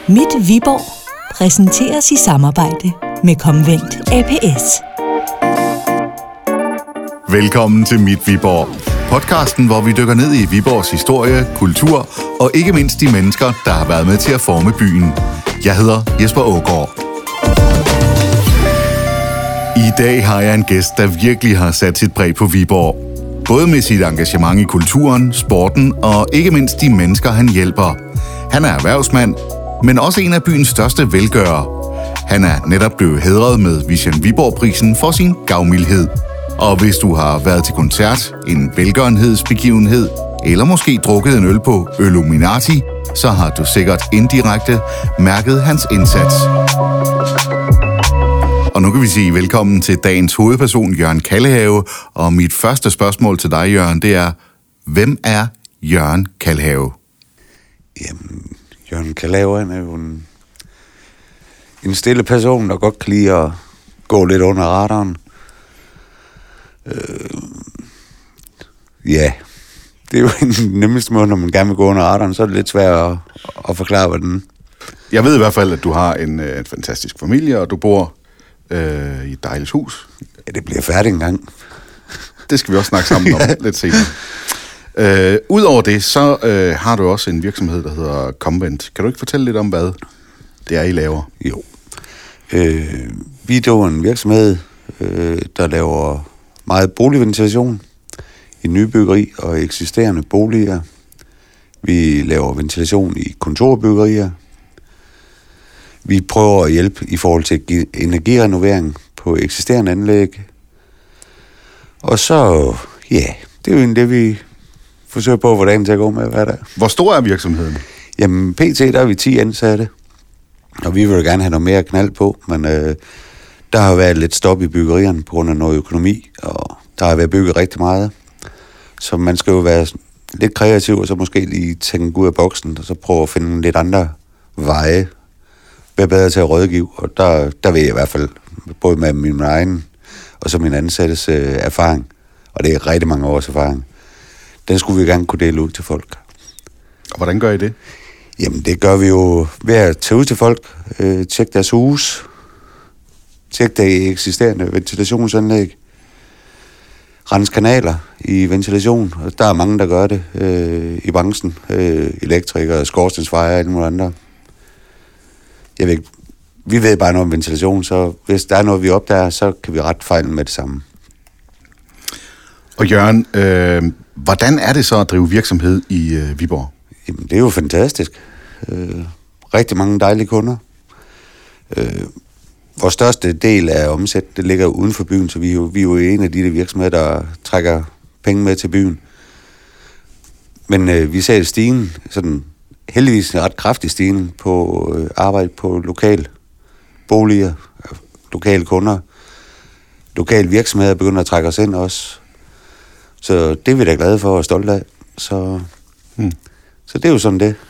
Mit Viborg præsenteres i samarbejde med Comvent ApS. Velkommen til Mit Viborg. Podcasten, hvor vi dykker ned i Viborgs historie, kultur og ikke mindst de mennesker, der har været med til at forme byen. Jeg hedder Jesper Aagaard. I dag har jeg en gæst, der virkelig har sat sit præg på Viborg. Både med sit engagement i kulturen, sporten og ikke mindst de mennesker, han hjælper. Han er erhvervsmand, men også en af byens største velgørere. Han er netop blevet hædret med Vision Viborg-prisen for sin gavmildhed. Og hvis du har været til koncert, en velgørenhedsbegivenhed, eller måske drukket en øl på Øluminati, så har du sikkert indirekte mærket hans indsats. Og nu kan vi sige velkommen til dagens hovedperson, Jørgen Kallehave. Og mit første spørgsmål til dig, Jørgen, det er, hvem er Jørgen Kallehave? Jamen, Jørgen Kallehave, han er jo en stille person, der godt kan lide at gå lidt under radaren. Ja, det er jo den nemmeste måde, når man gerne vil gå under radaren, så er det lidt svært at forklare, hvad den. Jeg ved i hvert fald, at du har en fantastisk familie, og du bor i et dejligt hus. Ja, det bliver færdigt engang. Det skal vi også snakke sammen om lidt senere. Udover det, så har du også en virksomhed, der hedder Comvent. Kan du ikke fortælle lidt om, hvad det er, I laver? Jo. Vi er en virksomhed, der laver meget boligventilation i nybyggeri og eksisterende boliger. Vi laver ventilation i kontorbyggerier. Vi prøver at hjælpe i forhold til energirenovering på eksisterende anlæg. Og så, ja, det er jo egentlig det, vi forsøger på, hvordan det går med hver dag. Hvor stor er virksomheden? Jamen, pt. Der er vi 10 ansatte, og vi vil gerne have noget mere knald på, men der har været lidt stop i byggerierne på grund af noget økonomi, og der har været bygget rigtig meget. Så man skal jo være lidt kreativ, og så måske lige tænke ud af boksen, og så prøve at finde lidt andre veje, være bedre til at rådgive, og der vil jeg i hvert fald, både med min egen og så min ansattes erfaring, og det er rigtig mange års erfaring, den skulle vi gerne kunne dele ud til folk. Og hvordan gør I det? Jamen, det gør vi jo ved at tage ud til folk, tjekke deres hus, tjekke deres eksisterende ventilationsanlæg, rense kanaler i ventilation, og der er mange, der gør det i branchen, elektrikere, skorstensfejere og alle mulige andre. Jeg ved ikke, vi ved bare noget om ventilation, så hvis der er noget, vi opdager, så kan vi rette fejlen med det samme. Og Jørgen, hvordan er det så at drive virksomhed i Viborg? Jamen, det er jo fantastisk. Rigtig mange dejlige kunder. Vores største del af omsæt, det ligger uden for byen, så vi er jo en af de virksomheder, der trækker penge med til byen. Men vi ser stigen, sådan heldigvis en ret kraftig stigning på arbejde på lokale boliger, lokale kunder, lokale virksomheder begynder at trække os ind også. Så det er vi da glade for og stolte af. Så det er jo sådan det.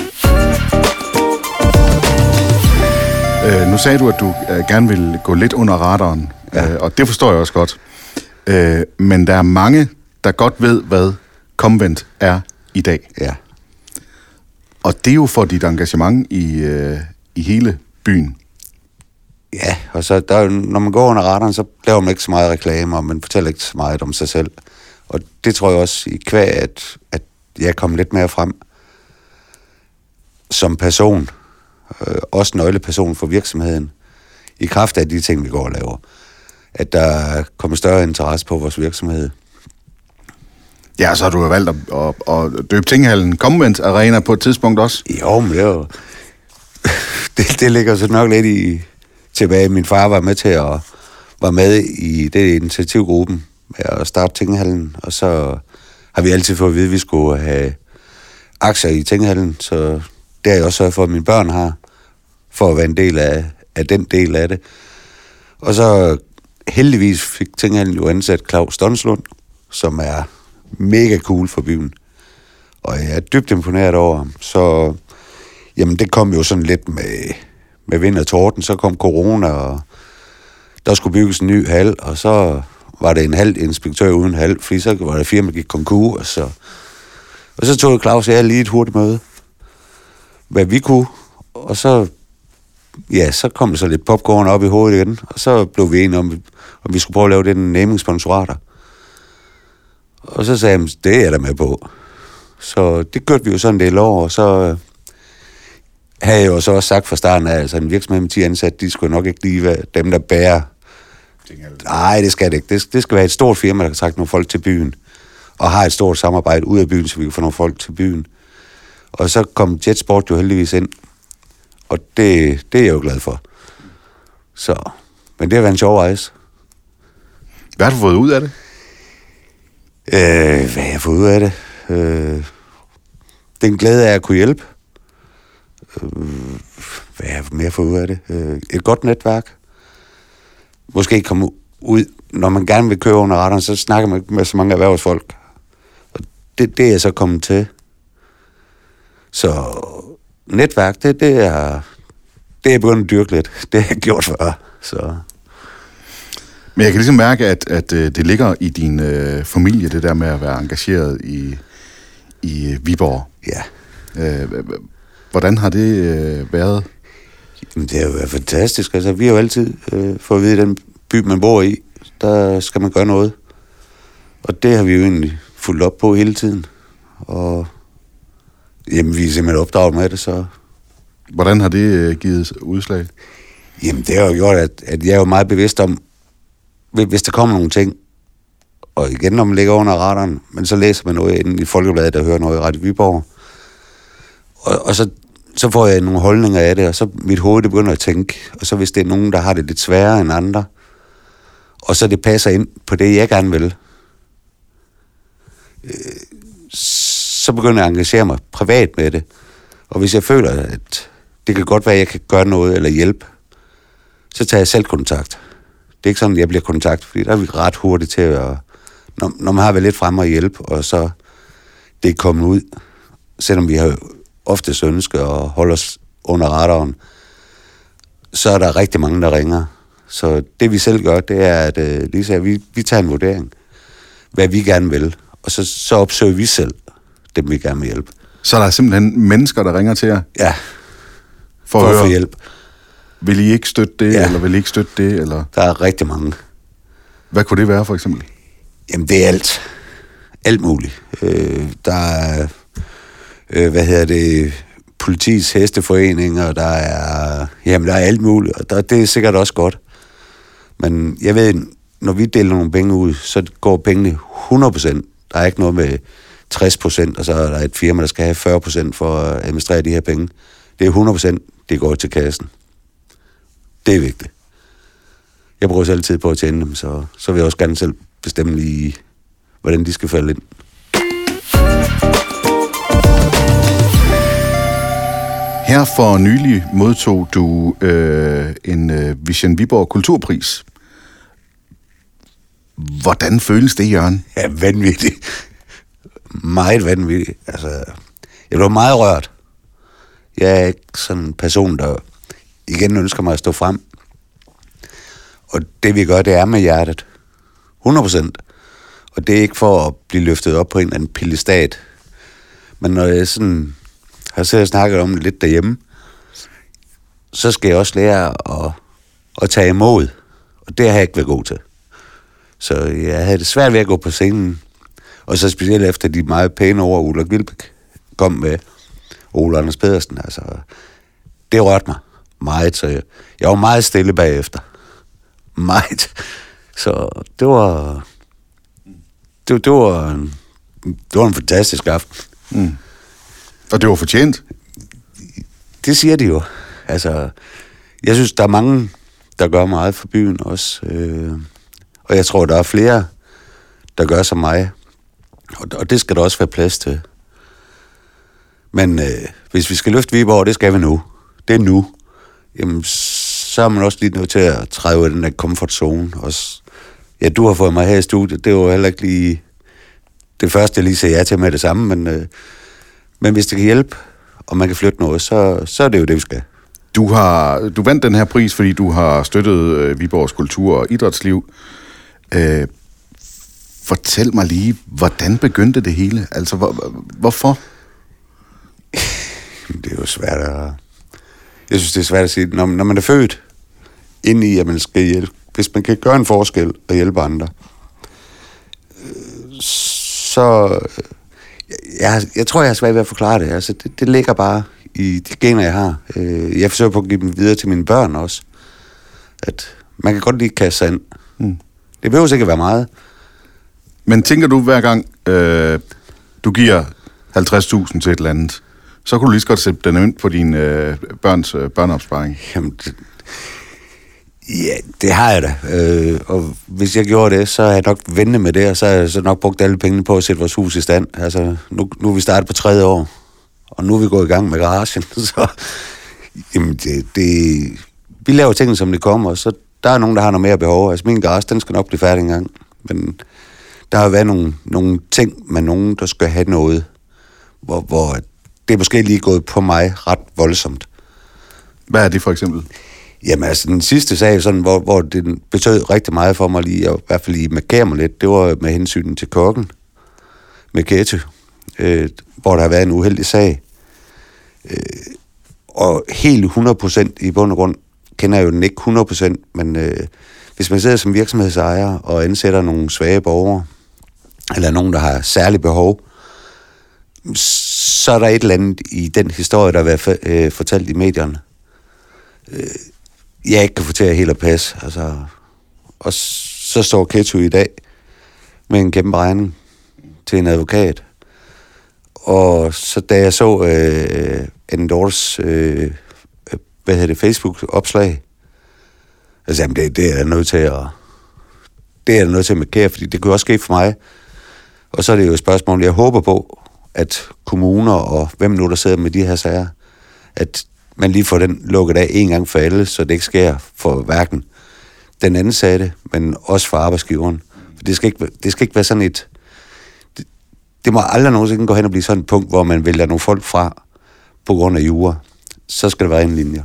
Nu sagde du, at du gerne vil gå lidt under radaren, ja. Og det forstår jeg også godt. Men der er mange, der godt ved, hvad Comvent er i dag. Ja. Og det er jo for dit engagement i hele byen. Ja, og så når man går under radaren, så laver man ikke så meget reklame, og man fortæller ikke så meget om sig selv. Og det tror jeg også i kvæg, at jeg kom lidt mere frem som person, også nøgleperson for virksomheden, i kraft af de ting, vi går og laver. At der kommer større interesse på vores virksomhed. Ja, så har du jo valgt at døbe Tinghallen Comvent Arena på et tidspunkt også. Jo, men det er jo... det ligger så nok lidt tilbage. Min far var med til at være med i det initiativgruppen med at starte Tinghallen, og så har vi altid fået at vide, at vi skulle have aktier i Tinghallen, så det har jeg også sørget for, at mine børn har, for at være en del af den del af det. Og så heldigvis fik Tinghallen jo ansat Claus Donslund, som er mega cool for byen. Og jeg er dybt imponeret over ham. Så jamen, det kom jo sådan lidt med vind og torden. Så kom corona, og der skulle bygges en ny hal, og så var det en halv inspektør uden hal, fordi så var det firma, der gik konkurs. Og så tog Claus og jeg lige et hurtigt møde, hvad vi kunne, Og så kom der så lidt popcorn op i hovedet igen, og så blev vi enige om vi skulle prøve at lave den naming-sponsorater. Og så sagde jeg, det er jeg da med på. Så det gjorde vi jo sådan en del år, og så havde jeg jo så også sagt fra starten af, altså en virksomhed med 10 ansatte, de skulle nok ikke lige være dem, der bærer. Nej, det skal det ikke. Det skal være et stort firma, der kan trække nogle folk til byen, og har et stort samarbejde ud af byen, så vi kan få nogle folk til byen. Og så kom Jetsport jo heldigvis ind, og det er jeg jo glad for. Så, men det har været en sjov rejse. Hvad har du fået ud af det? Hvad har jeg fået ud af det? Den glæde af at kunne hjælpe. Hvad har jeg mere fået ud af det? Et godt netværk. Måske komme ud, når man gerne vil køre under radaren, så snakker man med så mange erhvervsfolk. Og det er jeg så kommet til. Så netværk, det er begyndt at dyrke lidt. Det har jeg gjort før. Så. Men jeg kan ligesom mærke, at det ligger i din familie, det der med at være engageret i Viborg. Ja. Hvordan har det været? Jamen, det har jo været fantastisk. Altså, vi har jo altid fået at vide, at den by, man bor i, der skal man gøre noget. Og det har vi jo egentlig fulgt op på hele tiden. Og jamen, vi er simpelthen opdraget med det, så. Hvordan har det givet udslag? Jamen, det har jo gjort, at jeg er jo meget bevidst om, hvis der kommer nogle ting, og igen, når man ligger under radaren, men så læser man noget inde i Folkebladet, der hører noget i Radio Viborg, og så får jeg nogle holdninger af det, og så mit hoved, det begynder at tænke, og så hvis det er nogen, der har det lidt sværere end andre, og så det passer ind på det, jeg gerne vil, så begynder jeg at engagere mig privat med det. Og hvis jeg føler, at det kan godt være, at jeg kan gøre noget eller hjælpe, så tager jeg selv kontakt. Det er ikke sådan, at jeg bliver kontakt, fordi der er vi ret hurtigt til at, når man har været lidt fremme og hjælpe, og så det er kommet ud, selvom vi har oftest ønsket at holde os under radaren, så er der rigtig mange, der ringer. Så det vi selv gør, det er, at Lisa, vi tager en vurdering, hvad vi gerne vil, og så opsøger vi selv dem, vi gerne vil hjælpe. Så er der simpelthen mennesker, der ringer til jer? Ja, for at få hjælp. Vil I ikke støtte det, eller vil I ikke støtte det? Eller? Der er rigtig mange. Hvad kunne det være, for eksempel? Jamen, det er alt. Alt muligt. Der er, politiets hesteforeninger, der er alt muligt, og det er sikkert også godt. Men jeg ved, når vi deler nogle penge ud, så går pengene 100%. Der er ikke noget med 60%, og så er der et firma, der skal have 40% for at administrere de her penge. Det er 100%, det går til kassen. Det er vigtigt. Jeg bruger selv tid på at tjene dem, så vil jeg også gerne selv bestemme lige, hvordan de skal falde ind. Her for nylig modtog du en Vision Viborg Kulturpris. Hvordan føles det, Jørgen? Ja, vanvittigt. Meget vanvittigt. Altså, jeg blev meget rørt. Jeg er ikke sådan en person, der igen ønsker mig at stå frem. Og det vi gør, det er med hjertet. 100%. Og det er ikke for at blive løftet op på en eller anden piedestat. Men når jeg sådan har siddet og snakket om det lidt derhjemme, så skal jeg også lære at tage imod. Og det har jeg ikke været god til. Så jeg havde det svært ved at gå på scenen. Og så specielt efter de meget pæne ord, Ulla Gilbæk kom med, Ole Anders Pedersen. Altså, det rørte mig meget, så jeg var meget stille bagefter. Meget. Så det var en fantastisk aften. Mm. Og det var fortjent? Det siger de jo. Altså, jeg synes, der er mange, der gør meget for byen også. Og jeg tror, der er flere, der gør som mig. Og det skal der også være plads til. Men hvis vi skal løfte Viborg, det skal vi nu. Det er nu. Jamen, så er man også lige nødt til at træde ud af den der comfort zone. Også, ja, du har fået mig her i studiet. Det var heller ikke lige det første, jeg lige sagde ja til med det samme. Men hvis det kan hjælpe, og man kan flytte noget, så er det jo det, vi skal. Du vandt den her pris, fordi du har støttet Viborgs kultur- og idrætsliv. Fortæl mig lige, hvordan begyndte det hele? Altså, hvorfor? Det er jo svært at. Jeg synes, det er svært at sige. Når man er født ind i, at man skal hjælpe, hvis man kan gøre en forskel og hjælpe andre, så jeg tror, jeg har svært ved at forklare det. Altså, det ligger bare i de gener, jeg har. Jeg forsøger på at give dem videre til mine børn også. At man kan godt lige kaste sig ind. Det behøver sikkert være meget. Men tænker du hver gang, du giver 50.000 til et eller andet, så kunne du lige så godt sætte den ind på din børns børneopsparing? Jamen, ja, det har jeg da. Og hvis jeg gjorde det, så har jeg nok ventet med det, og så har jeg så nok brugt alle pengene på at sætte vores hus i stand. Altså, nu er vi startet på 3. år, og nu er vi gået i gang med garagen. Så jamen, vi laver tingene, som det kommer, og så der er nogen, der har noget mere behov. Altså, min garage, den skal nok blive færdig engang. Men der har været nogle ting med nogen, der skal have noget, hvor det er måske lige gået på mig ret voldsomt. Hvad er det for eksempel? Jamen altså, den sidste sag, sådan, hvor det betød rigtig meget for mig lige, og i hvert fald lige markere mig lidt, det var med hensyn til kokken med Ketty, hvor der har været en uheldig sag. Og helt 100% i bund og grund kender jeg jo den ikke 100%, men hvis man sidder som virksomhedsejer og ansætter nogle svage borgere, eller nogen, der har særligt behov, så er der et eller andet i den historie, der har været fortalt i medierne, jeg ikke kan få til at helt at passe. Altså, og så står Ketty i dag med en kæmpe regning til en advokat. Og så da jeg så Anne Dortes Facebook-opslag, altså jamen, det er jeg nødt til at markere, fordi det kunne også ske for mig. Og så er det jo et spørgsmål, jeg håber på, at kommuner og hvem nu der sidder med de her sager, at man lige får den lukket af en gang for alle, så det ikke sker for hverken den ansatte, men også for arbejdsgiveren. For det skal ikke være sådan et... Det må aldrig nogensinde gå hen og blive sådan et punkt, hvor man vælger nogle folk fra på grund af jura. Så skal der være en linje.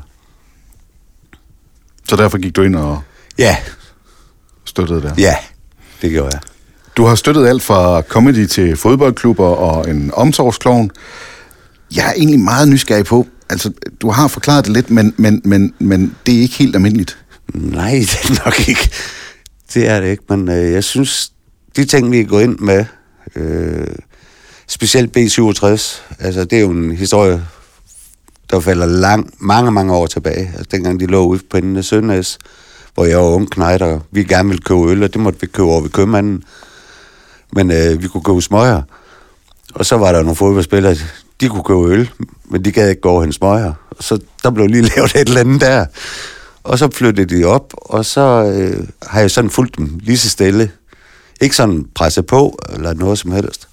Så derfor gik du ind og støttede der? Ja, det gjorde jeg. Du har støttet alt fra comedy til fodboldklubber og en omsorgsklovn. Jeg er egentlig meget nysgerrig på, altså du har forklaret det lidt, men det er ikke helt almindeligt. Nej, det er nok ikke. Det er det ikke, men jeg synes, de ting, vi er gået ind med, specielt B67, altså det er jo en historie, der falder mange år tilbage. Altså dengang de lå ude på enden af Søndernes, hvor jeg var ung knejt, og vi gerne ville købe øl, og det måtte vi købe over ved købmanden. Men vi kunne købe smøger. Og så var der nogle fodboldspillere, de kunne købe øl, men de gad ikke gå over hendes smøger. Og så der blev lige lavet et eller andet der. Og så flyttede de op, og så har jeg sådan fulgt dem lige så stille. Ikke sådan presset på, eller noget som helst.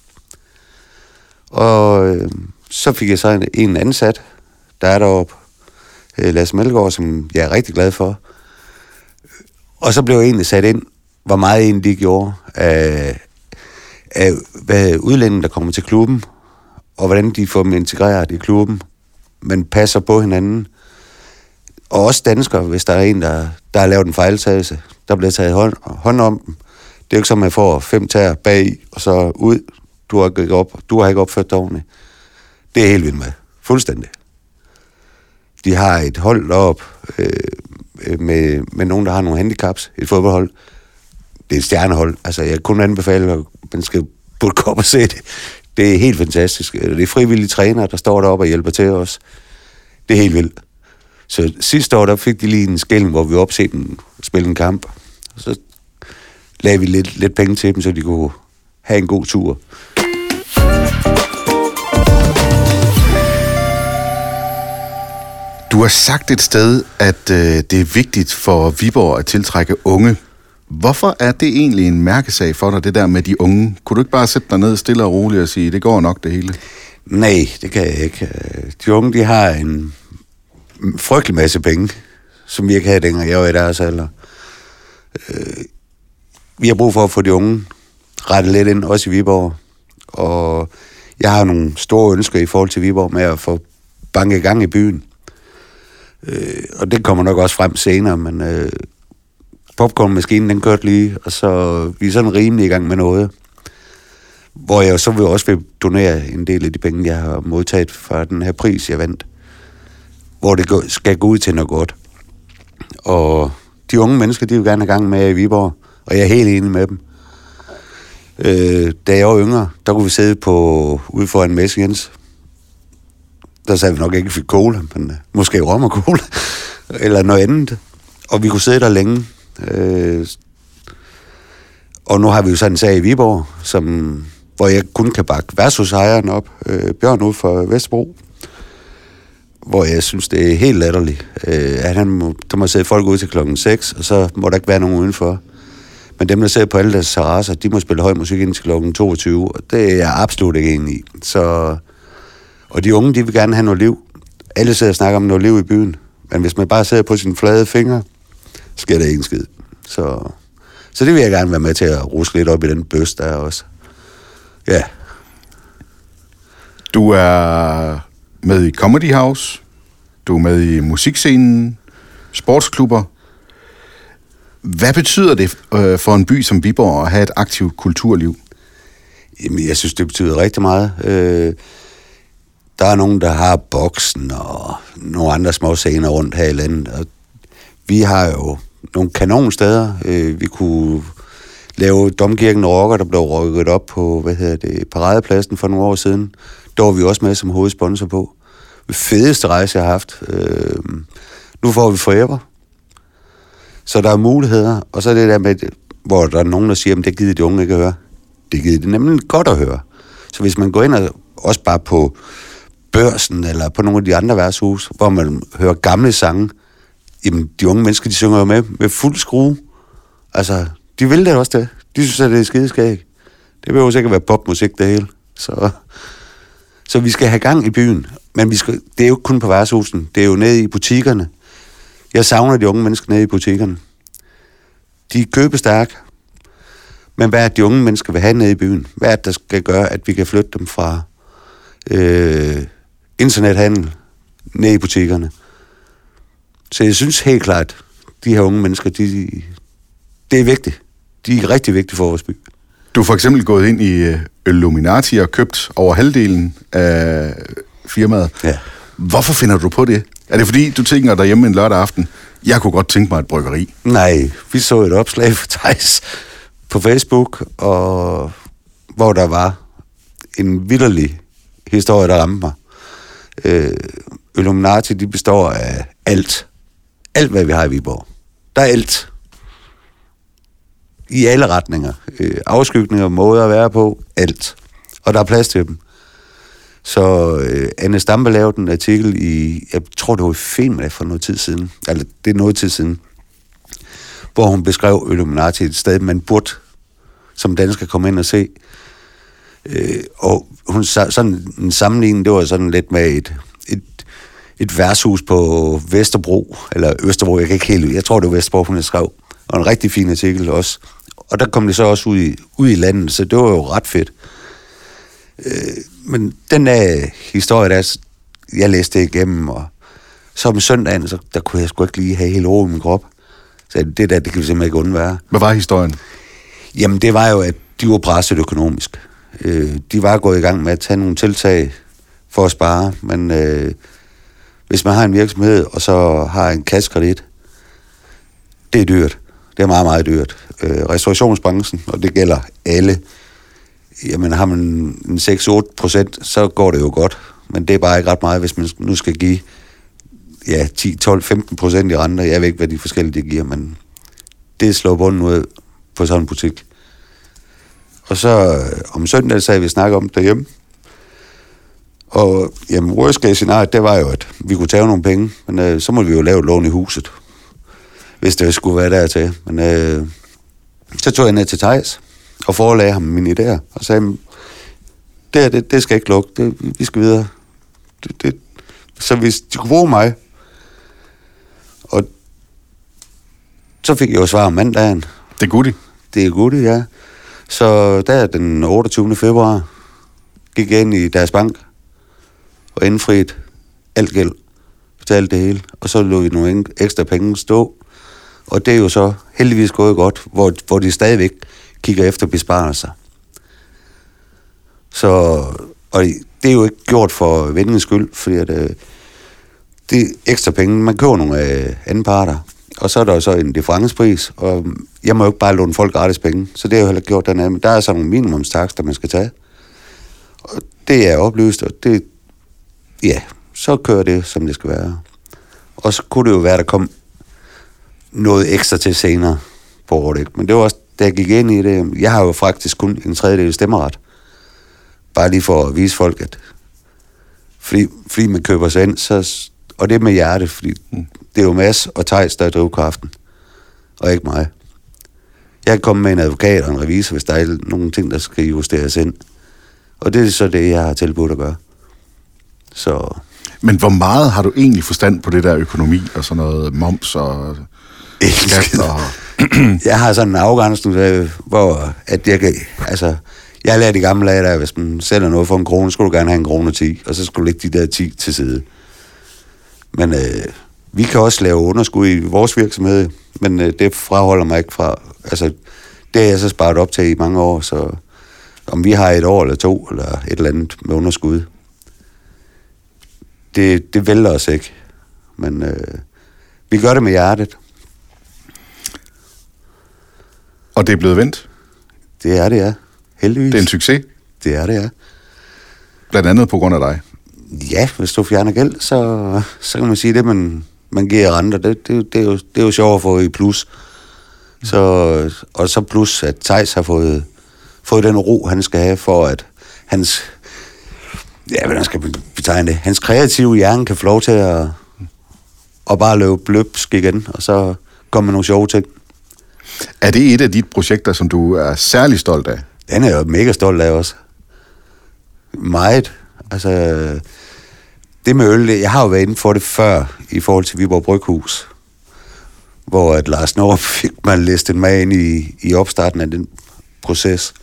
Og så fik jeg så en ansat, der er deroppe, Lasse Melgaard, som jeg er rigtig glad for. Og så blev jeg egentlig sat ind, hvor meget egentlig de gjorde af udlændinge, der kommer til klubben, og hvordan de får dem integreret i klubben, men passer på hinanden. Og også danskere, hvis der er en, der har lavet en fejltagelse, der bliver taget hånd om dem. Det er jo ikke som, at man får 5 tæer bag og så ud. Du har ikke opført dig ordentligt. Det er helt vildt med. Fuldstændig. De har et hold deroppe med nogen, der har nogle handicaps. Et fodboldhold. Det er et stjernehold. Altså, jeg kunne anbefale, at man skal burde gå op og se det. Det er helt fantastisk. Det er frivillige trænere, der står deroppe og hjælper til os. Det er helt vildt. Så sidste år, der fik de lige en skilling, hvor vi opsætte dem spille en kamp. Og så lagde vi lidt penge til dem, så de kunne have en god tur. Du har sagt et sted, at det er vigtigt for Viborg at tiltrække unge. Hvorfor er det egentlig en mærkesag for dig, det der med de unge? Kunne du ikke bare sætte dig ned stille og roligt og sige, det går nok det hele? Nej, det kan jeg ikke. De unge, de har en frygtelig masse penge, som vi ikke havde dengang jeg var i deres alder. Vi har brug for at få de unge rettet lidt ind, også i Viborg. Og jeg har nogle store ønsker i forhold til Viborg med at få banket i gang i byen. Og det kommer nok også frem senere, men popcornmaskinen, den kørte lige, og så vi er sådan rimelig i gang med noget, hvor jeg så også vil donere en del af de penge, jeg har modtaget fra den her pris, jeg vandt. hvor det skal gå ud til noget godt. Og de unge mennesker, de vil gerne have gang med i Viborg, og jeg er helt enig med dem. Da jeg var yngre, der kunne vi sidde ude foran Messe Jens. Der sagde vi nok ikke, at vi fik cola, men måske rom og cola, eller noget andet. Og vi kunne sidde der længe. Og nu har vi jo sådan en sag i Viborg, hvor jeg kun kan bakke versus-ejeren op, Bjørn ude for Vesterbro, hvor jeg synes, det er helt latterligt. Der må sidde folk ude til klokken 6, og så må der ikke være nogen udenfor. Men dem, der sidder på alle deres terrasser, de må spille høj musik indtil klokken 22, og det er jeg absolut ikke enig i. Og de unge, de vil gerne have noget liv. Alle sidder og snakker om noget liv i byen, men hvis man bare sidder på sine flade fingre, sker der ikke en skid. Så det vil jeg gerne være med til at ruske lidt op i den bøs, der er også. Ja. Du er med i Comedy House, du er med i musikscenen, sportsklubber. Hvad betyder det for en by som Viborg at have et aktivt kulturliv? Jamen, jeg synes, det betyder rigtig meget. Der er nogen, der har Boksen og nogle andre små scener rundt her i landet. Og vi har jo nogle kanonsteder. Vi kunne lave Domkirken Rocker, der blev rykket op på, Paradepladsen for nogle år siden. Der var vi også med som hovedsponsor på. Det fedeste rejse, jeg har haft. Nu får vi Forever. Så der er muligheder. Og så er det der med, hvor der er nogen, der siger, at det gider de unge ikke at høre. Det gider de nemlig godt at høre. Så hvis man går ind og også bare på Børsen eller på nogle af de andre værtshus, hvor man hører gamle sange, jamen de unge mennesker, de synger jo med fuld skrue. Altså, de vil det også det. De synes, at det er skideskæg. Det behøver sikkert være popmusik det hele. Så vi skal have gang i byen. Men det er jo ikke kun på værtshusen. Det er jo nede i butikkerne. Jeg savner de unge mennesker nede i butikkerne. De er købestærke. Men hvad er det, de unge mennesker vil have nede i byen? Hvad er det, der skal gøre, at vi kan flytte dem fra internethandel ned i butikkerne? Så jeg synes helt klart, de her unge mennesker, det er vigtigt. De er rigtig vigtige for vores by. Du er for eksempel gået ind i Illuminati og købt over halvdelen af firmaet. Ja. Hvorfor finder du på det? Er det fordi, du tænker derhjemme en lørdag aften, jeg kunne godt tænke mig et bryggeri? Nej, vi så et opslag for Theis på Facebook, og hvor der var en vitterlig historie, der ramte mig. Illuminati, de består af alt. Alt, hvad vi har i Viborg. Der er alt. I alle retninger. Afskygninger, måder at være på, alt. Og der er plads til dem. Så Anne Stampe lavede en artikel jeg tror det var i Femina for noget tid siden, eller det er noget tid siden, hvor hun beskrev Illuminati et sted, man burde som dansker komme ind og se. Og hun sådan en sammenligning, det var sådan lidt med et værtshus på Vesterbro, eller Østerbro, jeg tror det var Vesterbro, hun skrev, og en rigtig fin artikel også. Og der kom det så også ud i landet, så det var jo ret fedt. Men den der historie, der jeg læste det igennem, og så om søndagen, så der kunne jeg sgu ikke lige have hele ro i min krop. Så det kan vi simpelthen ikke undvære. Hvad var historien? Jamen, det var jo, at de var presset økonomisk. De var gået i gang med at tage nogle tiltag for at spare, men hvis man har en virksomhed, og så har en kassekredit, det er dyrt. Det er meget, meget dyrt. Restaurationsbranchen, og det gælder alle. Jamen, har man en 6-8%, så går det jo godt. Men det er bare ikke ret meget, hvis man nu skal give 10, 12, 15% i renter. Jeg ved ikke, hvad de forskellige giver, men det slår bunden ud på sådan en butik. Og så om søndag, så vi snakke om derhjemme. Og jamen, worst case scenario, det var jo, at vi kunne tage nogle penge, men så må vi jo lave et lån i huset, hvis det skulle være dertil. Men så tog jeg ned til Theis og forelagde ham mine idéer, og sagde, det skal ikke lukke, vi skal videre. Så hvis de kunne bruge mig, og så fik jeg jo svar om mandagen. Det er Gudi. Det er Gudi, ja. Så der den 28. februar gik jeg ind i deres bank og indfriet alt gæld, betalte det hele, og så lå vi nogle ekstra penge stå, og det er jo så heldigvis gået godt, hvor de stadigvæk kigger efter besparelser. Så, og det er jo ikke gjort for vendingens skyld, fordi at, det er ekstra penge. Man køber nogle anden parter, og så er der jo så en differencepris, og jeg må jo ikke bare låne folk gratis penge, så det har jeg heller gjort dernede. Men der er så nogle minimumstakster, man skal tage. Og det er oplyst, og det, ja, så kører det, som det skal være. Og så kunne det jo være, der kom noget ekstra til senere på året. Men det var også, da jeg gik ind i det, jeg har jo faktisk kun en tredjedel stemmeret. Bare lige for at vise folk, at fordi man køber sig ind, så, og det er med hjerte, fordi det er jo Mads og Theis, der er drivkraften, og ikke mig. Jeg kan komme med en advokat og en revisor, hvis der er nogle ting, der skal justeres ind. Og det er så det, jeg har tilbudt at gøre. Så... Men hvor meget har du egentlig forstand på det der økonomi og sådan noget moms og skat og... Jeg har sådan en afgrænsning, hvor at jeg kan... Altså, jeg lærte i gamle dage, at hvis man sælger noget for 1 krone, skulle du gerne have 1 krone 10, og så skulle du lægge de der 10 til side. Men vi kan også lave underskud i vores virksomhed, men det fraholder mig ikke fra... Altså, det har jeg så sparet op til i mange år, så om vi har 1 år eller 2, eller et eller andet med underskud, det vælter os ikke. Men vi gør det med hjertet. Og det er blevet vendt? Det er det, ja. Heldigvis. Det er en succes? Det er det, ja. Blandt andet på grund af dig? Ja, hvis du fjerner gæld, så kan man sige, det man giver renter, det er jo sjovt at få i plus. Og så plus, at Theis har fået den ro, han skal have, for at hans... Ja, hvordan skal man betegne det? Hans kreative hjerne kan få lov til at bare løbe løbsk igen, og så kommer med nogle sjove ting. Er det et af de projekter, som du er særlig stolt af? Den er jeg jo mega stolt af også. Meget. Altså, det med øl, jeg har jo været inde for det før, i forhold til Viborg Bryghus, hvor at Lars Norp fik man listet med ind i opstarten af den proces.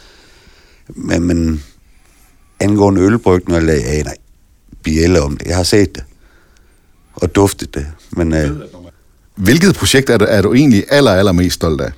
Men angående ølbrygning, eller nej, bielle om det. Jeg har set det, og duftet det. Men, hvilket projekt er du egentlig allermest stolt af?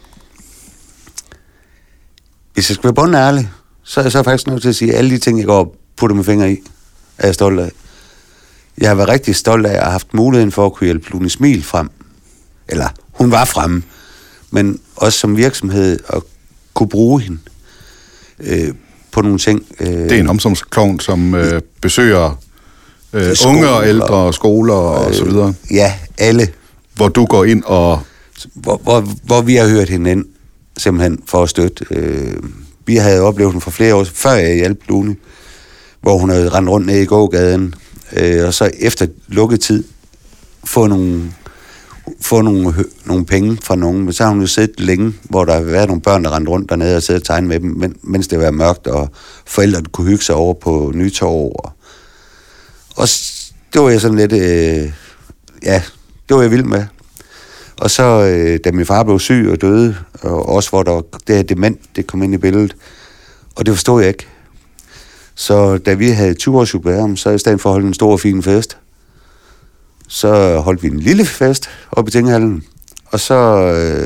Hvis jeg skal være bundærlig, så er jeg så faktisk nødt til at sige, at alle de ting, jeg går og putter med fingre i, er jeg stolt af. Jeg har været rigtig stolt af, at jeg har haft muligheden for at kunne hjælpe Lune Smil frem. Eller, hun var fremme, men også som virksomhed at kunne bruge hende på nogle ting. Det er en omsorgsklovn, som besøger unge og ældre og skoler og så videre. Ja, alle. Hvor du går ind og... Hvor vi har hørt hende ind, simpelthen for at støtte. Vi havde oplevet hende for flere år, før jeg hjalp Lune, hvor hun havde rendt rundt ned i gågaden, og så efter lukketid få nogle penge fra nogen. Men så har hun jo siddet længe, hvor der har været nogle børn, der rendte rundt dernede og siddet og tegnet med dem, mens det var mørkt, og forældrene kunne hygge sig over på Nytorv. Og det var jeg sådan lidt... det var jeg vild med. Og så, da min far blev syg og døde, og også hvor der var det her dement, det kom ind i billedet, og det forstod jeg ikke. Så da vi havde 20-års jubilæum, så i stedet for at holde en stor og fin fest, så holdt vi en lille fest oppe i Tinghallen, og så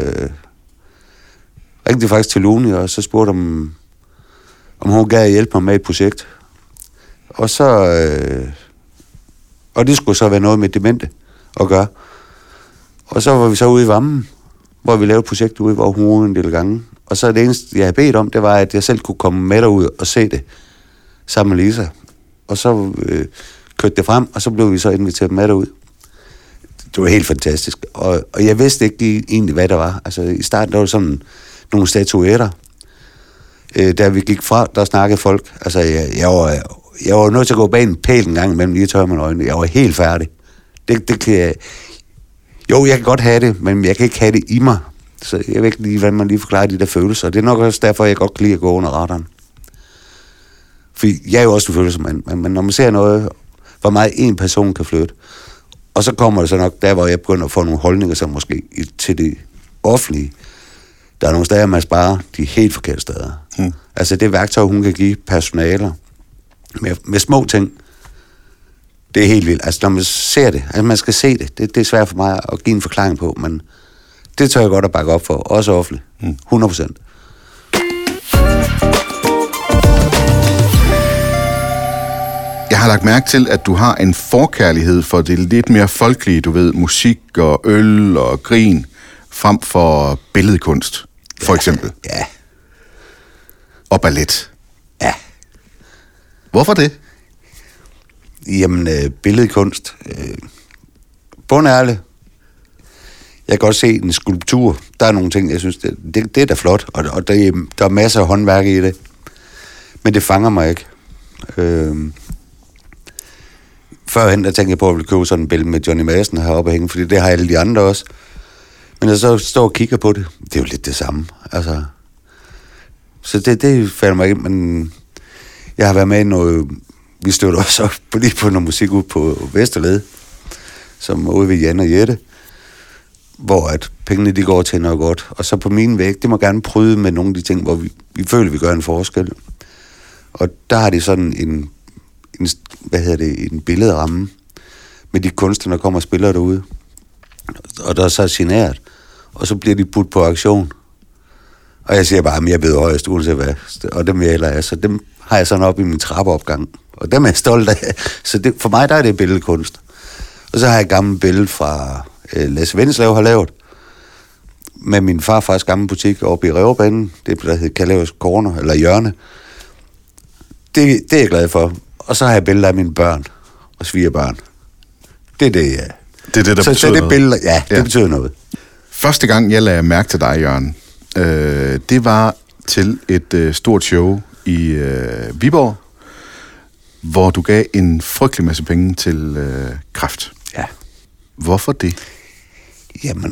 ringte jeg faktisk til Lune, og så spurgte om hun gad hjælpe mig med et projekt. Og så... og det skulle så være noget med demente at gøre. Og så var vi så ude i Vammen, hvor vi lavede et projekt ude, hvor hun en del gange. Og så det eneste, jeg havde bedt om, det var, at jeg selv kunne komme med derud og se det sammen med Lisa. Og så kørte det frem, og så blev vi så inviteret med derud. Det var helt fantastisk. Og jeg vidste ikke egentlig, hvad der var. Altså i starten, der var sådan nogle statuetter. Da vi gik fra, der snakkede folk. Altså jeg var nødt til at gå bag en pæl en gang imellem, lige tørre mine øjne. Jeg var helt færdig. Det kan jeg... Jo, jeg kan godt have det, men jeg kan ikke have det i mig. Så jeg ved ikke lige, hvordan man lige forklarer de der følelser. Det er nok også derfor, jeg godt kan lide at gå under radaren. Fordi jeg er jo også en følelsesmand, men når man ser noget, hvor meget en person kan flytte, og så kommer det så nok der, hvor jeg begynder at få nogle holdninger, som måske til det offentlige. Der er nogle steder, man sparer de helt forkerte steder. Altså det værktøj, hun kan give personaler med små ting, det er helt vildt. Altså når man ser det, altså man skal se det, det er svært for mig at give en forklaring på, men det tør jeg godt at bakke op for, også offentligt. 100%. Jeg Jeg har lagt mærke til, at du har en forkærlighed for det lidt mere folkelige, du ved, musik og øl og grin, frem for billedkunst, for eksempel. Ja. Og ballet. Ja. Hvorfor det? Jamen, billedkunst. Bundærligt. Jeg kan godt se en skulptur. Der er nogle ting, jeg synes, det er da flot, og der er masser af håndværk i det. Men det fanger mig ikke. Førhen, der tænkte jeg på, at jeg ville købe sådan en billede med Johnny Madsen heroppe og hænge, fordi det har alle de andre også. Men jeg så står og kigger på det, det er jo lidt det samme. Altså, så det falder mig ikke, men jeg har været med i noget, vi støtter også op lige på noget musik ud på Vesterled, som ude ved Jan og Jette, hvor at pengene de går til noget godt. Og så på min væg, det må gerne pryde med nogle af de ting, hvor vi føler, vi gør en forskel. Og der har de sådan en billedramme med de kunstnere, der kommer og spiller derude. Og der er så signeret. Og så bliver de budt på auktion. Og jeg siger bare, at jeg ved højst, uanset hvad. Og dem jeg heller er. Så dem har jeg sådan op i min trappeopgang. Og dem er jeg stolt af. Så for mig, der er det billedkunst. Og så har jeg et gammelt billede fra Lasse Vendslev har lavet. Med min farfars gamle butik oppe i Rævebanen. Det der hedder Kalevs Corner, eller Hjørne. Det er jeg glad for. Og så har jeg billeder af mine børn og svigerbørn. Det er det, ja. Det er det, der betyder så det billeder, noget. Ja, det betyder noget. Første gang, jeg lagde mærke til dig, Jørgen, det var til et stort show i Viborg, hvor du gav en frygtelig masse penge til kræft. Ja. Hvorfor det? Jamen,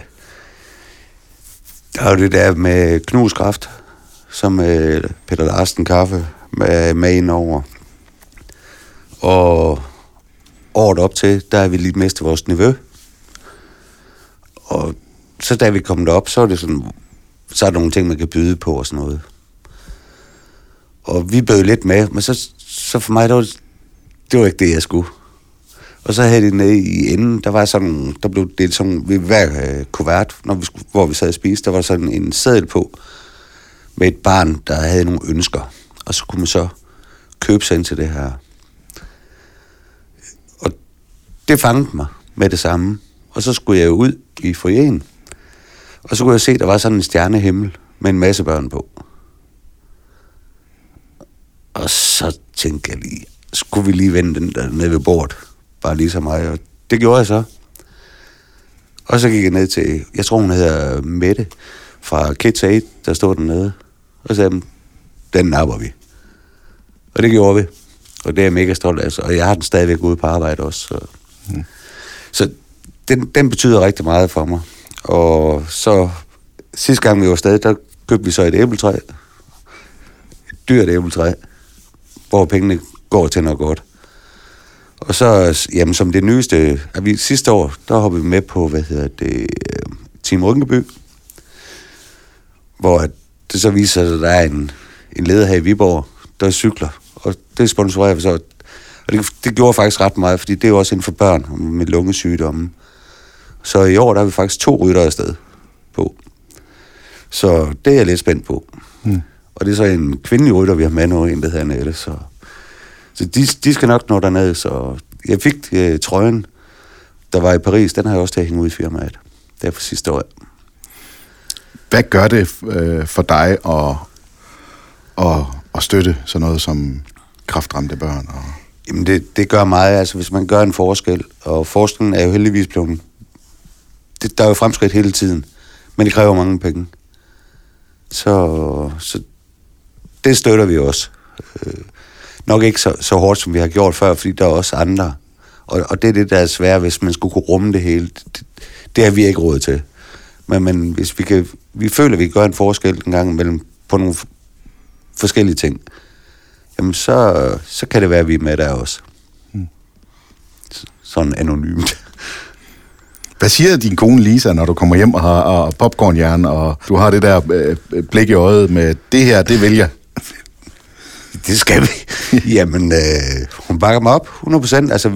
der er jo det der med knuskræft, som Peter Larsen Kaffe med ind over. Og året op til, der er vi lige mistet vores nevø. Og så da vi kom derop, så er det sådan, så er der nogle ting, man kan byde på og sådan noget. Og vi bød lidt med, men så for mig, det var ikke det, jeg skulle. Og så havde det nede i enden, der blev delt sådan, ved hver kuvert, hvor vi sad og spiste, der var sådan en seddel på, med et barn, der havde nogle ønsker. Og så kunne man så købe sig ind til det her. Og det fangede mig med det samme. Og så skulle jeg jo ud i foyeren. Og så kunne jeg se, at der var sådan en stjernehimmel med en masse børn på. Og så tænkte jeg lige, skulle vi lige vende den der nede ved bordet? Bare lige så mig. Og det gjorde jeg så. Og så gik jeg ned til, jeg tror hun hedder Mette fra Kids Aid, der stod dernede. Og sagde, den napper vi. Og det gjorde vi. Og det er jeg mega stolt af. Og jeg har den stadigvæk ude på arbejde også. Så den betyder rigtig meget for mig. Og så sidste gang vi var afsted, der købte vi så et æbletræ. Et dyrt æbletræ. Hvor pengene går til noget godt. Og så, jamen som det nyeste, sidste år, der hoppede vi med på, Team Rynkeby. Hvor det så viser sig, at der er en leder her i Viborg, der cykler. Og det sponsorerer vi så. Og det gjorde faktisk ret meget, fordi det er jo også inden for børn med lungesygdomme. Så i år, der har vi faktisk 2 ryttere afsted på. Så det er jeg lidt spændt på. Og det er så en kvindelig rytter, vi har med nu, en der hedder Nette. Så de skal nok nå dernede. Så jeg fik trøjen, der var i Paris, den har jeg også til at hænge ud i firmaet. Det er for sidste år. Hvad gør det for dig at støtte sådan noget som kræftramte børn? Jamen det gør meget, altså hvis man gør en forskel, og forskningen er jo heldigvis blevet... Der er jo fremskridt hele tiden, men det kræver mange penge. Så det støtter vi også. Nok ikke så hårdt, som vi har gjort før, fordi der er også andre. Og det er det, der er svært, hvis man skulle kunne rumme det hele. Det har vi ikke råd til. Men hvis vi føler, at vi gør en forskel en gang imellem på nogle forskellige ting, jamen så kan det være, at vi er med der også. Sådan anonymt. Hvad siger din kone Lisa, når du kommer hjem og har popcornhjerne, og du har det der blik i øjet med, det her, det vil jeg? Det skal vi. Jamen, hun bakker mig op 100%. Altså,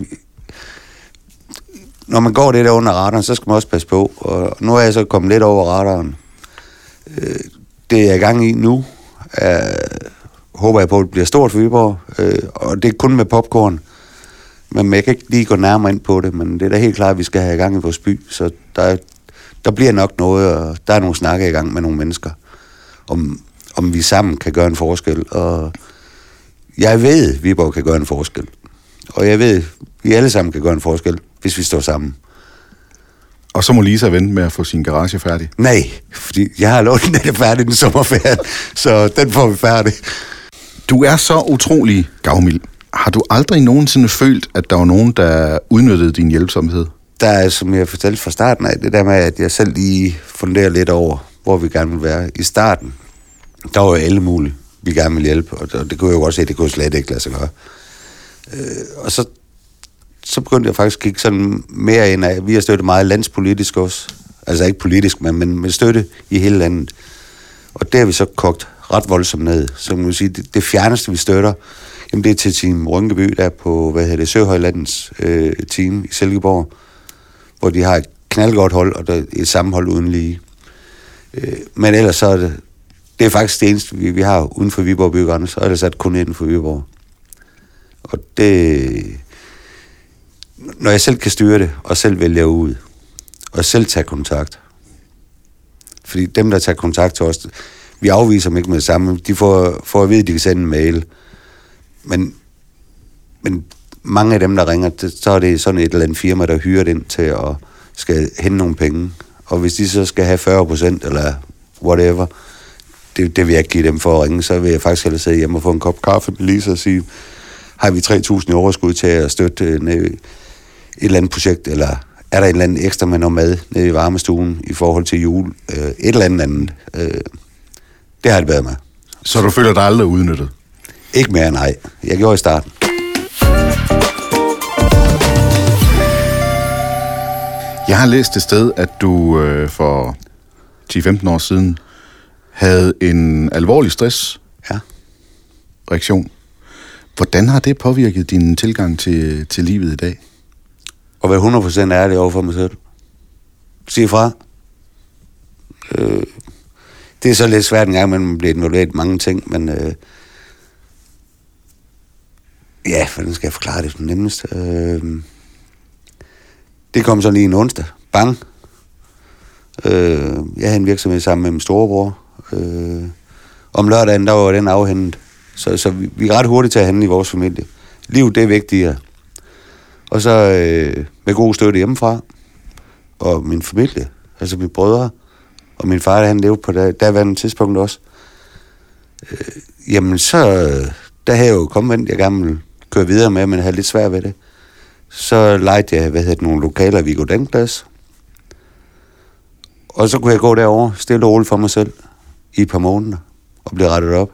når man går det der under radaren, så skal man også passe på. Og nu er jeg så kommet lidt over radaren. Det jeg er i gang i nu, er håber jeg på, at det bliver stort for Viborg, og det er kun med popcorn. Men jeg kan ikke lige gå nærmere ind på det, men det er da helt klart, at vi skal have i gang i vores by, så der bliver nok noget, og der er nogle snakke i gang med nogle mennesker, om vi sammen kan gøre en forskel, og jeg ved, at Viborg kan gøre en forskel, og jeg ved, at vi alle sammen kan gøre en forskel, hvis vi står sammen. Og så må Lisa vente med at få sin garage færdig. Nej, fordi jeg har lovet, den er færdig den sommerferien, så den får vi færdig. Du er så utrolig gavmild. Har du aldrig nogensinde følt, at der var nogen, der udnyttede din hjælpsomhed? Der er, som jeg fortalte fra starten af, det der med, at jeg selv lige funderer lidt over, hvor vi gerne vil være. I starten, der var jo alle mulige, vi gerne ville hjælpe, og det kunne jeg jo godt se, det kunne slet ikke lade sig gøre. Og så begyndte jeg faktisk at kigge sådan mere ind af, vi har støttet meget landspolitisk også, altså ikke politisk, men med støtte i hele landet. Og det har vi så kogt ret voldsomt ned. Så man vil sige, det fjerneste, vi støtter, jamen det er til Team Rynkeby, der på, Søhøjlandens team i Silkeborg, hvor de har et knaldgodt hold, og der er et sammenhold uden lige. Men ellers så er det er faktisk det eneste, vi har uden for Viborg byggerne, så ellers er det kun inden for Viborg. Og det... Når jeg selv kan styre det, og selv vælge ud, og selv tage kontakt. Fordi dem, der tager kontakt til os, vi afviser dem ikke med det samme. De får at vide, at de kan sende en mail. Men mange af dem, der ringer, så er det sådan et eller andet firma, der hyrer ind til at skal hente nogle penge. Og hvis de så skal have 40% eller whatever, det vil jeg ikke give dem for at ringe, så vil jeg faktisk hellere sidde hjemme og få en kop kaffe med Lisa og sige, har vi 3.000 i overskud til at støtte et eller andet projekt, eller er der en eller anden ekstra med noget mad nede i varmestuen i forhold til jul, et eller andet. Det har det været med. Så du føler dig aldrig udnyttet? Ikke mere, nej. Jeg gjorde i starten. Jeg har læst et sted, at du for 10-15 år siden havde en alvorlig stressreaktion. Hvordan har det påvirket din tilgang til livet i dag? Og være 100% ærlig over for mig selv. Sige fra. Det er så lidt svært en gang, men man bliver involveret i mange ting, men ja, hvordan skal jeg forklare det nemmest? Det kom så lige en onsdag. Bang. Jeg havde en virksomhed sammen med min storebror. Om lørdagen, der var den afhændet. Så vi er ret hurtigt til at handle i vores familie. Liv, det er vigtigere. Og så med god støtte hjemmefra. Og min familie, altså mine brødre. Og min far, han levede på derværende tidspunkt også. Jamen så, der havde jeg jo kommet, jeg gerne ville køre videre med, men havde lidt svært ved det. Så lejede jeg, nogle lokaler i Viggo Dankplads. Og så kunne jeg gå derover stille og roligt for mig selv i et par måneder og blive rettet op.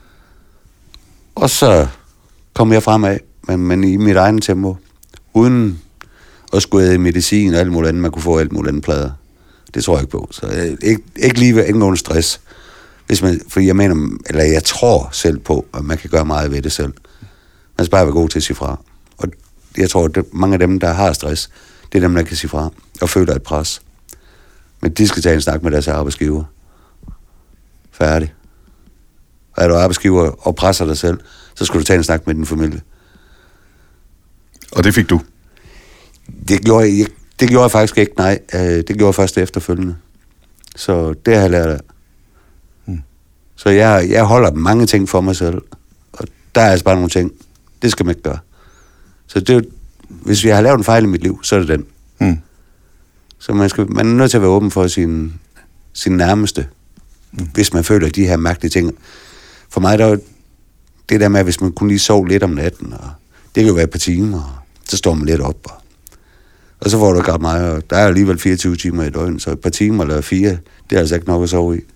Og så kom jeg fremad, men i mit egen tempo, uden at skulle have medicin og alt muligt andet, man kunne få alt muligt andet plader. Det tror jeg ikke på. Så ikke lige ved nogen stress. For jeg tror selv på, at man kan gøre meget ved det selv. Man skal bare være god til at sige fra. Og jeg tror, at mange af dem, der har stress, det er dem, der kan sige fra og føler et pres. Men de skal tage en snak med deres arbejdsgiver. Færdig. Og er du arbejdsgiver og presser dig selv, så skal du tage en snak med din familie. Og det fik du? Det gjorde jeg faktisk ikke, nej. Det gjorde jeg først efterfølgende. Så det har jeg lært af. Så jeg holder mange ting for mig selv. Og der er altså bare nogle ting, det skal man ikke gøre. Så det, hvis jeg har lavet en fejl i mit liv, så er det den. Så man er nødt til at være åben for sin nærmeste, hvis man føler de her mærkelige ting. For mig, der er det der med, hvis man kun lige sov lidt om natten, og det kan jo være et par timer, og så står man lidt op, og så får du ikke ret meget, og der er alligevel 24 timer i døgn, så et par timer eller 4, det er altså ikke nok at sove i.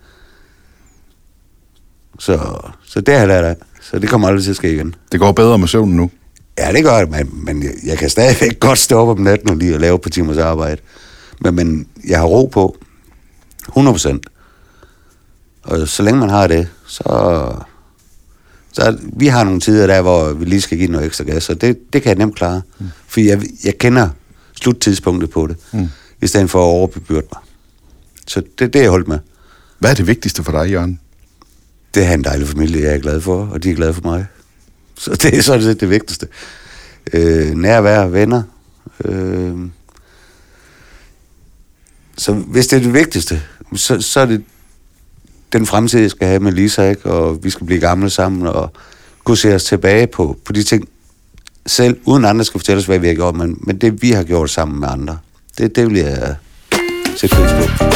Så det har jeg lært af, så det kommer aldrig til at ske igen. Det går bedre med søvnen nu? Ja, det gør det, men jeg kan stadigvæk godt stå op om natten og lige og lave et par timers arbejde. Men jeg har ro på 100%. Og så længe man har det, så vi har nogle tider der, hvor vi lige skal give noget ekstra gas, og det kan jeg nemt klare. For jeg kender sluttidspunktet på det, i stedet for at overbebyrde mig. Så det er jeg holdt med. Hvad er det vigtigste for dig, Jørgen? Det er en dejlig familie, jeg er glad for, og de er glade for mig. Så det er sådan det vigtigste. Nærvær, venner. Så hvis det er det vigtigste, så er det den fremtid, jeg skal have med Lisa, ikke? Og vi skal blive gamle sammen, og kunne se os tilbage på de ting selv, uden andre skal fortælle os, hvad vi har gjort, men det vi har gjort sammen med andre, det vil jeg sætte pris på.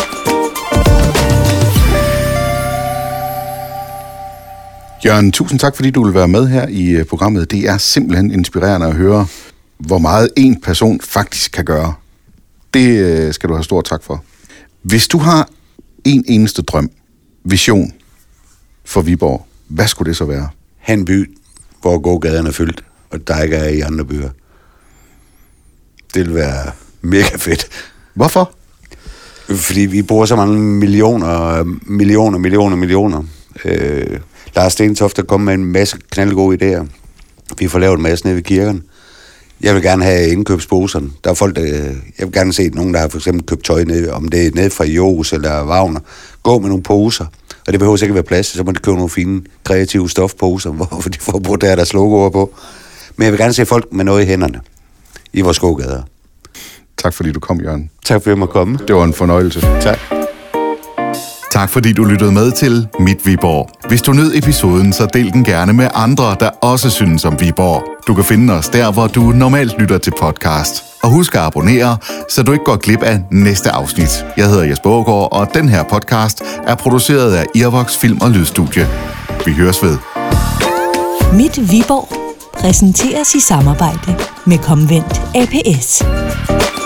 Jørgen, tusind tak, fordi du vil være med her i programmet. Det er simpelthen inspirerende at høre, hvor meget en person faktisk kan gøre. Det skal du have stor tak for. Hvis du har en eneste drøm, vision for Viborg, hvad skulle det så være? Ha' en by, hvor gågaderne er fyldt, og der ikke er i andre byer. Det vil være mega fedt. Hvorfor? Fordi vi bruger så mange millioner. Lars Stentoft er kommet med en masse knaldgode idéer. Vi får lavet en masse nede ved kirken. Jeg vil gerne have indkøbsposerne. Der er folk, jeg vil gerne se nogen, der har for eksempel købt tøj ned, om det er nede fra Jos eller Wagner. Gå med nogle poser. Og det behøver ikke at være plads, så må de købe nogle fine, kreative stofposer, hvor de får brugt deres logoer på. Men jeg vil gerne se folk med noget i hænderne i vores gågader. Tak fordi du kom, Jørgen. Tak fordi jeg måtte komme. Det var en fornøjelse. Tak. Tak fordi du lyttede med til Mit Viborg. Hvis du nød episoden, så del den gerne med andre, der også synes om Viborg. Du kan finde os der, hvor du normalt lytter til podcast. Og husk at abonnere, så du ikke går glip af næste afsnit. Jeg hedder Jesper Aagaard, og den her podcast er produceret af Irvox Film- og Lydstudie. Vi høres ved. Mit Viborg præsenteres i samarbejde med Komvent ApS.